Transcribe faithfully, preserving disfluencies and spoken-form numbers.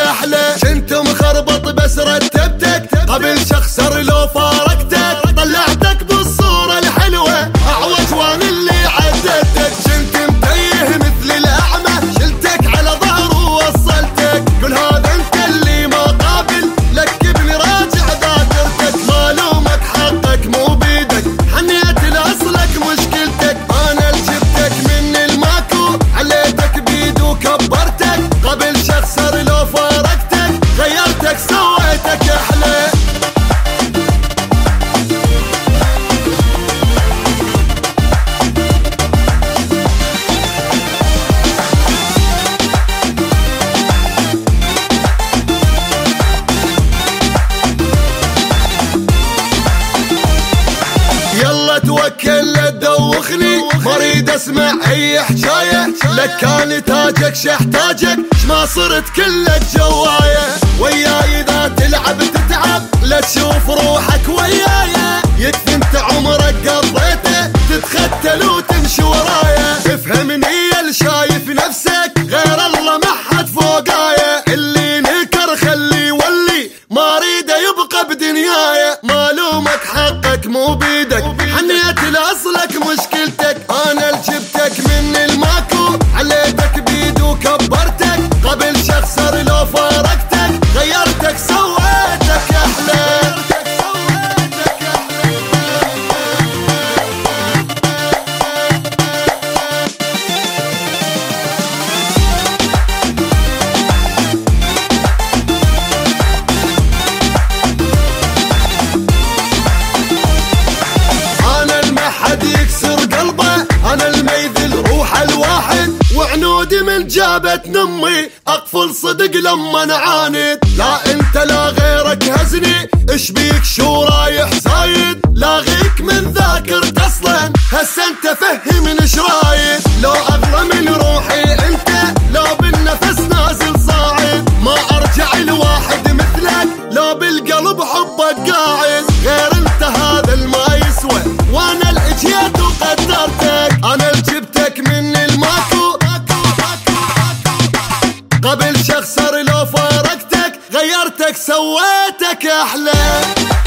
احلى. كنت مخربط بس رتبتك قبل شخسر لو فارقتك. طلعتك بالصورة الحلوة اعوج وانا اللي عدتك. كنت متيه مثل الاعمى شلتك على ظهر ووصلتك. قل هذا انت اللي ما قابل لكبني راجع ذاكرتك. معلومك حقك مو بيدك حنيت لاصلك مشكلتك. انا جبتك من الماكو عليتك بيد وكبرتك. قبل شخسر لو فارقتك غيرتك سويتك احلى. يلا توكل لا تدوخني ما اريد اسمع اي حكايه. لك كان تاجك شحتاجك شما صرت كلك جوايه. وياي اذا تلعب تتعب لا تشوف روحك ويايا. يكفي انت عمرك قضيته تتختل وتمشي ورايا. افهمني يا شايف نفسك غير الله ما حد فوقايا. اللي نكر خليه يولي ما اريده يبقى بدنيايا. معلومك حقك مو بيدك حنيت لاصلك مشكلتك. انا جبتك من الماكو عليتك بيد وكبرتك. قبل شخسر لو فارقتك غيرتك سويتك احلى. أنا الميذل روح الواحد وعنودي من جابت نمي. أقفل صدق لما نعاند لا أنت لا غيرك هزني. إيش بيك شو رايح زايد لاغيك من ذاكرت أصلا. هسه أنت فهمني إيش رايد. لو أغلى من روحي أنت لو بالنفس نازل صاعد. ما أرجع لواحد مثلك لو بالقلب حبك قاعد. غير أنت هذا الما يسوى وأنا الإجيت وقدرتك. أنا جبتك من الماكو قبل شخسر لو فارقتك غيرتك سويتك أحلى.